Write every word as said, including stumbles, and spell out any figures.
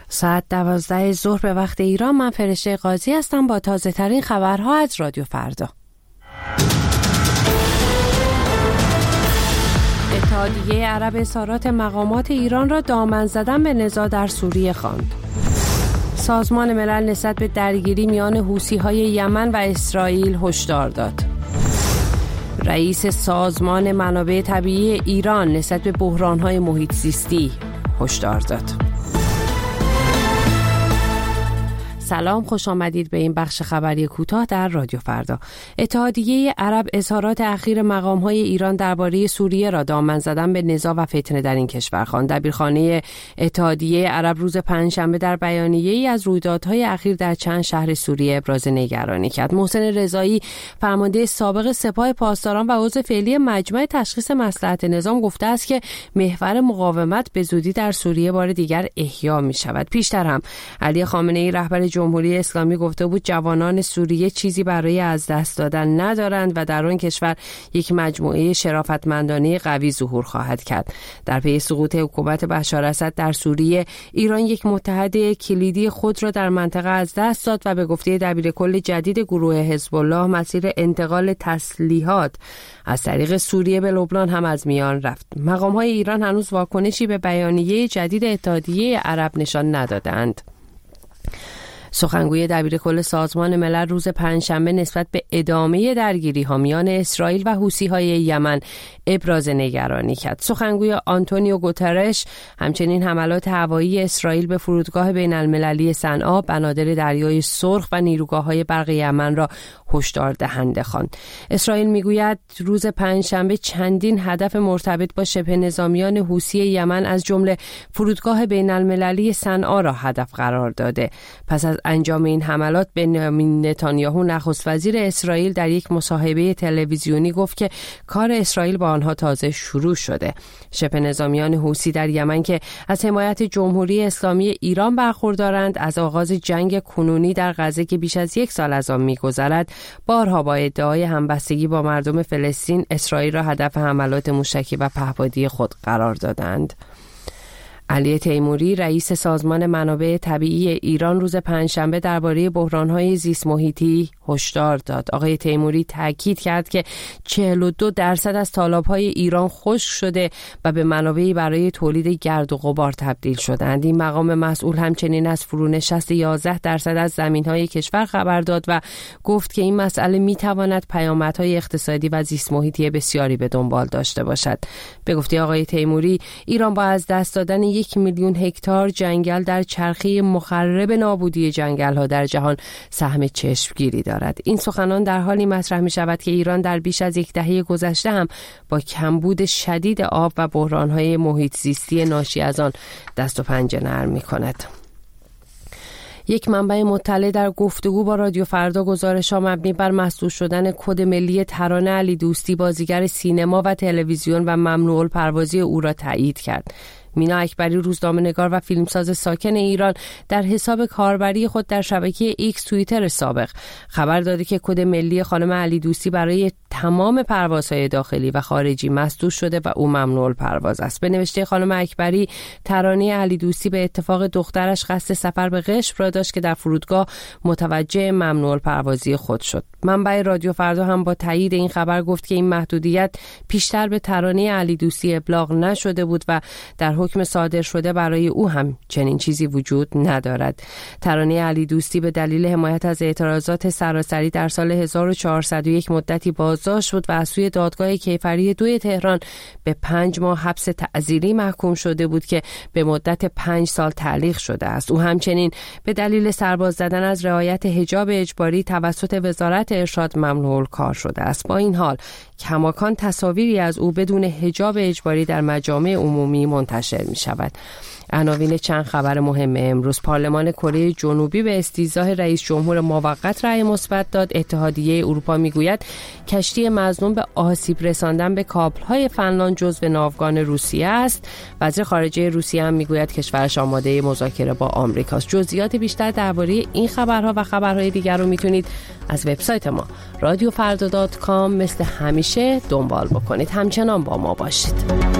ساعت دوازده ظهر به وقت ایران. من فرشته قاضی هستم با تازه ترین خبرها از رادیو فردا. اتحادیه عرب اظهارات مقامات ایران را دامن زدن به نزاع در سوریه خواند. سازمان ملل نسبت به درگیری میان حوثی‌های یمن و اسرائیل هشدار داد. رئیس سازمان منابع طبیعی ایران نسبت به بحران‌های محیط زیستی هشدار داد. سلام، خوش آمدید به این بخش خبری کوتاه در رادیو فردا. اتحادیه عرب اظهارات اخیر مقام‌های ایران درباره سوریه را دامن زدن به نزاع و فتنه در این کشور خواند. دبیرخانه اتحادیه عرب روز پنجشنبه در بیانیه‌ای از رویدادهای اخیر در چند شهر سوریه ابراز نگرانی کرد. محسن رضایی، فرمانده سابق سپاه پاسداران و عضو فعلی مجمع تشخیص مصلحت نظام، گفته است که محور مقاومت به زودی در سوریه بار دیگر احیا می‌شود. پیشتر هم علی خامنه‌ای رهبر جمهوری اسلامی گفته بود جوانان سوریه چیزی برای از دست دادن ندارند و در آن کشور یک مجموعه شرافتمندانه قوی ظهور خواهد کرد. در پی سقوط حکومت بشار اسد در سوریه، ایران یک متحد کلیدی خود را در منطقه از دست داد و به گفته دبیرکل جدید گروه حزب الله مسیر انتقال تسلیحات از طریق سوریه به لبنان هم از میان رفت. مقام‌های ایران هنوز واکنشی به بیانیه جدید اتحادیه عرب نشان ندادند. سخنگوی دبیرکل سازمان ملل روز پنجشنبه نسبت به ادامه درگیری‌ها میان اسرائیل و حوثی‌های یمن ابراز نگرانی کرد. سخنگوی آنتونیو گوترش همچنین حملات هوایی اسرائیل به فرودگاه بین‌المللی صنعا، بنادر دریای سرخ و نیروگاه‌های برق یمن را هشدار دهنده خواند. اسرائیل میگوید روز پنجشنبه چندین هدف مرتبط با شبه نظامیان حوثی یمن از جمله فرودگاه بین‌المللی صنعا را هدف قرار داده. پس از انجام این حملات، بنیامین نتانیاهو نخست وزیر اسرائیل در یک مصاحبه تلویزیونی گفت که کار اسرائیل با آنها تازه شروع شده. شبه نظامیان حوثی در یمن که از حمایت جمهوری اسلامی ایران برخوردارند، از آغاز جنگ کنونی در غزه که بیش از یک سال از آن می‌گذرد، بارها با ادعای همبستگی با مردم فلسطین اسرائیل را هدف حملات موشکی و پهپادی خود قرار دادند. علی تیموری، رئیس سازمان منابع طبیعی ایران، روز پنجشنبه درباره بحران‌های زیست محیطی هشدار داد. آقای تیموری تاکید کرد که چهل و دو درصد از تالاب‌های ایران خشک شده و به منابعی برای تولید گرد و غبار تبدیل شدند. این مقام مسئول همچنین از فرونشست یازده درصد از زمین‌های کشور خبر داد و گفت که این مسئله می‌تواند پیامدهای اقتصادی و زیست محیطی بسیاری به دنبال داشته باشد. به گفته آقای تیموری، ایران با از دست دادن یک میلیون هکتار جنگل در چرخه مخرب نابودی جنگل‌ها در جهان سهم چشمگیری دارد. این سخنان در حالی مطرح می شود که ایران در بیش از یک دهه گذشته هم با کمبود شدید آب و بحران‌های محیط زیستی ناشی از آن دست و پنجه نرم می کند. یک منبع مطلع در گفتگو با رادیو فردا گزارش‌ها مبنی بر مسدود شدن کد ملی ترانه علی دوستی، بازیگر سینما و تلویزیون، و ممنوع الپروازی او را تایید کرد. مینا اکبری، روزنامه‌نگار و فیلمساز ساکن ایران، در حساب کاربری خود در شبکه ایکس توییتر سابق خبر داده که کد ملی خانم علی دوستی برای تمام پروازهای داخلی و خارجی مسدود شده و او ممنوع الپرواز است. به نوشته خانم اکبری، ترانه علی دوستی به اتفاق دخترش قصد سفر به قشم را داشت که در فرودگاه متوجه ممنوع الپروازی خود شد. منبع رادیو فردا هم با تایید این خبر گفت که این محدودیت پیشتر به ترانه علی دوستی ابلاغ نشده بود و در حکم صادر شده برای او هم چنین چیزی وجود ندارد. ترانه علی دوستی به دلیل حمایت از اعتراضات سراسری در سال هزار و چهارصد و یک مدتی بازداشت شد و از سوی دادگاه کیفری دوی تهران به پنج ماه حبس تعزیری محکوم شده بود که به مدت پنج سال تعلیق شده است. او همچنین به دلیل سرباز زدن از رعایت حجاب اجباری توسط وزارت ارشاد ممنوع الکار شده است. با این حال کماکان تصاویری از او بدون حجاب اجباری در مجامع عمومی منتشر می شود. عناوین چند خبر مهم امروز: پارلمان کره جنوبی به استیضاح رئیس جمهور موقت رأی مثبت داد. اتحادیه اروپا میگوید کشتی مظنون به آسیب رساندن به کابل‌های فنلاند جزو ناوگان روسیه است. وزیر خارجه روسیه هم میگوید کشورش آماده مذاکره با آمریکاست. جزئیات بیشتر درباره این خبرها و خبرهای دیگر رو میتونید از وبسایت ما رادیو فردا دات کام مثل همیشه دنبال بکنید. همچنان با ما باشید.